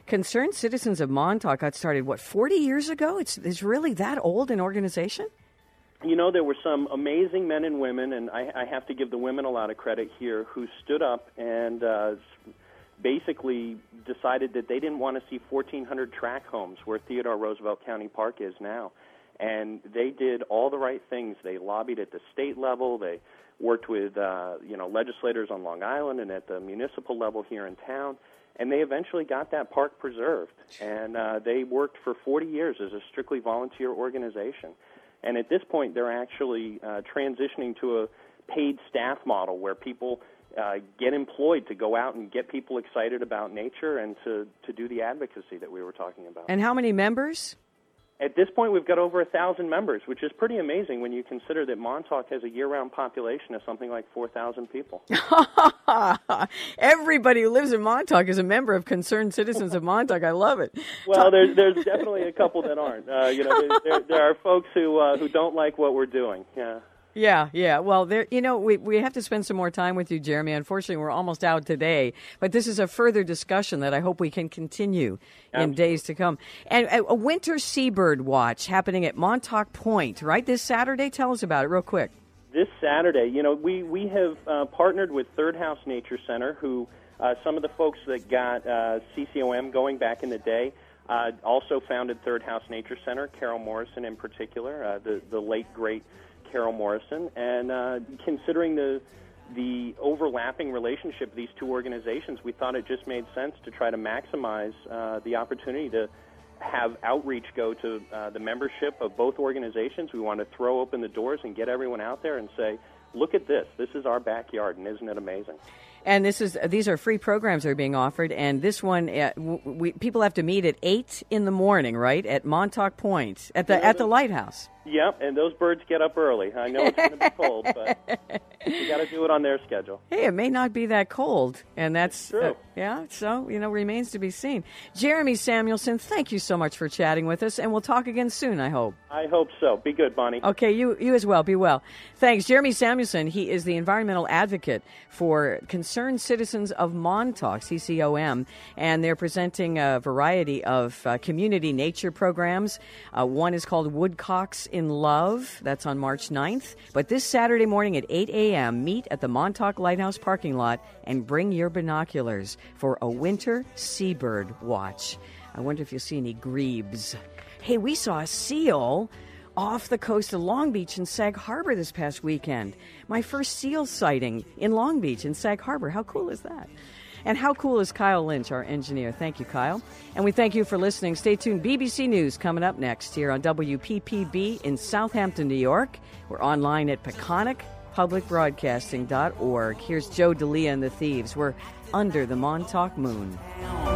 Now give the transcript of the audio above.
Concerned Citizens of Montauk got started, 40 years ago? It's really that old an organization? There were some amazing men and women, and I have to give the women a lot of credit here, who stood up and basically decided that they didn't want to see 1,400 tract homes where Theodore Roosevelt County Park is now. And they did all the right things. They lobbied at the state level. They worked with legislators on Long Island and at the municipal level here in town. And they eventually got that park preserved. And they worked for 40 years as a strictly volunteer organization. And at this point, they're actually transitioning to a paid staff model where people get employed to go out and get people excited about nature and to do the advocacy that we were talking about. And how many members? At this point, we've got over 1,000 members, which is pretty amazing when you consider that Montauk has a year-round population of something like 4,000 people. Everybody who lives in Montauk is a member of Concerned Citizens of Montauk. I love it. Well, there's definitely a couple that aren't. There are folks who don't like what we're doing. Yeah. Well, we have to spend some more time with you, Jeremy. Unfortunately, we're almost out today. But this is a further discussion that I hope we can continue in days to come. And a winter seabird watch happening at Montauk Point, right, this Saturday? Tell us about it real quick. This Saturday, we have partnered with Third House Nature Center, who some of the folks that got CCOM going back in the day also founded Third House Nature Center, Carol Morrison in particular, the late, great Carol Morrison, and considering the overlapping relationship of these two organizations, we thought it just made sense to try to maximize the opportunity to have outreach go to the membership of both organizations. We want to throw open the doors and get everyone out there and say, look at this. This is our backyard, and isn't it amazing? And these are free programs that are being offered, and this one, people have to meet at 8 in the morning, right, at Montauk Point, at the lighthouse. Yep, and those birds get up early. I know it's going to be cold, but you got to do it on their schedule. Hey, it may not be that cold, and that's true. So remains to be seen. Jeremy Samuelson, thank you so much for chatting with us, and we'll talk again soon, I hope. I hope so. Be good, Bonnie. Okay, you as well. Be well. Thanks. Jeremy Samuelson, he is the environmental advocate for Concerned Citizens of Montauk, CCOM, and they're presenting a variety of community nature programs. One is called Woodcocks in Love. That's on March 9th. But this Saturday morning at 8 a.m., meet at the Montauk Lighthouse parking lot and bring your binoculars for a winter seabird watch. I wonder if you'll see any grebes. Hey, we saw a seal off the coast of Long Beach in Sag Harbor this past weekend. My first seal sighting in Long Beach in Sag Harbor. How cool is that? And how cool is Kyle Lynch, our engineer? Thank you, Kyle. And we thank you for listening. Stay tuned. BBC News coming up next here on WPPB in Southampton, New York. We're online at PeconicPublicBroadcasting.org. Here's Joe D'Elia and the Thieves. We're under the Montauk moon.